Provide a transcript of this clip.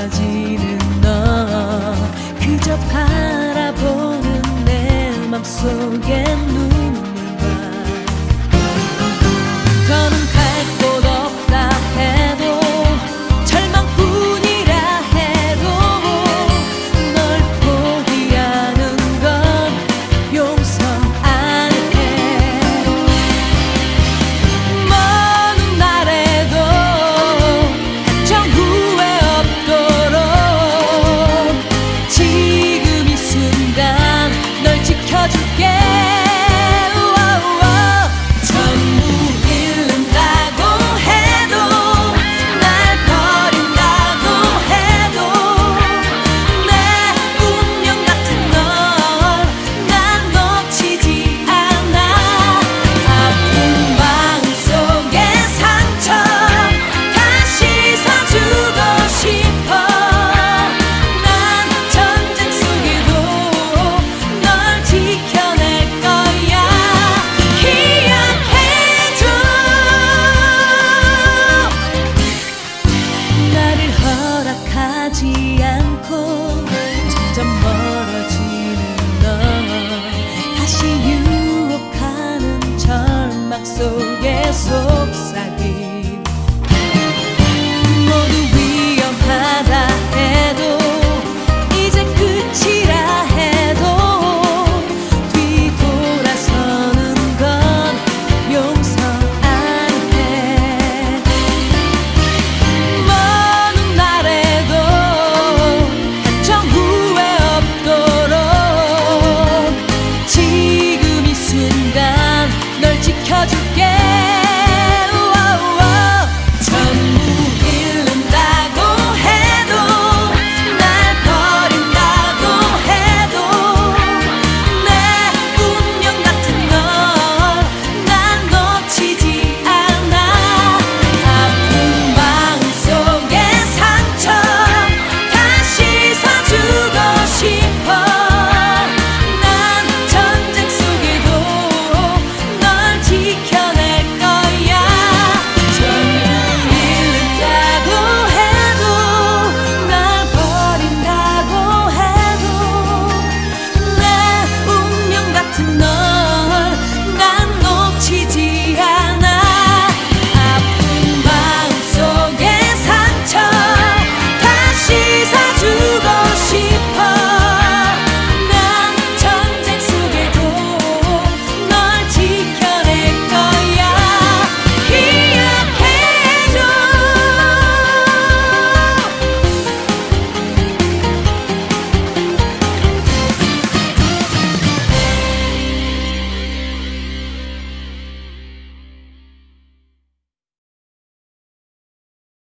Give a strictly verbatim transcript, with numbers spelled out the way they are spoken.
멀어지는 너 그저 바라보는 내 맘속에 눈물만 더는 갈 곳 없다 해도 절망뿐이라 해도 널 포기하는 건 용서 안 해. 먼 날에도 정 후회 없도록 지금 이 순간 널 지켜줄게. 하지 않고 점점 멀어지는 너 다시 유혹하는 절망 속에 속삭임 모두 위험하다